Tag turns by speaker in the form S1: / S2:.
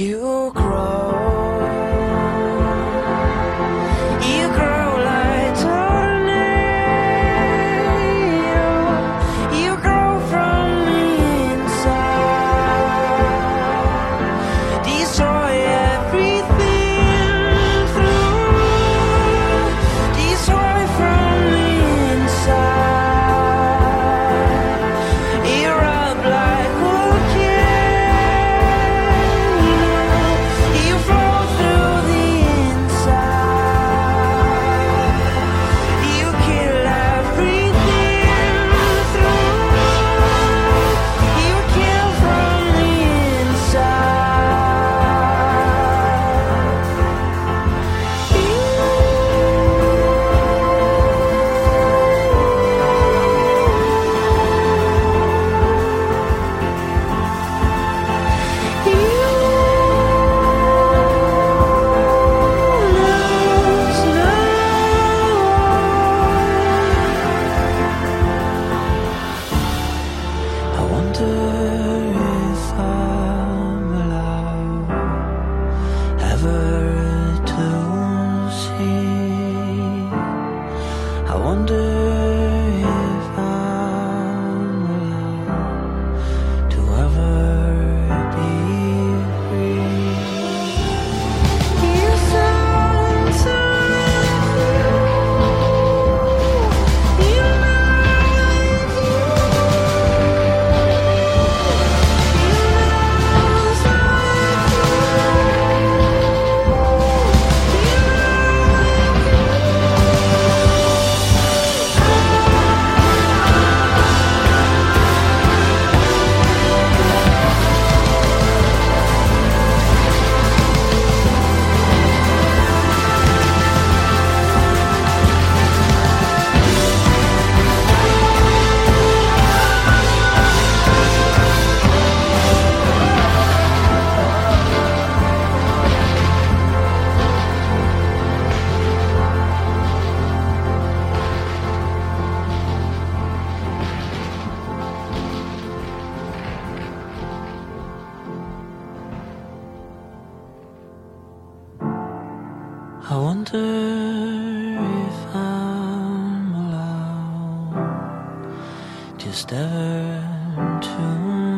S1: You grow like tornado. You grow from the inside, destroy everything through, destroy from the inside. Erupt like volcano. You flow through the inside. You kill everything through. You kill from the I wonder if I'm allowed ever to see. I wonder if I'm allowed to ever be free. You sound so you I wonder if I'm allowed just ever to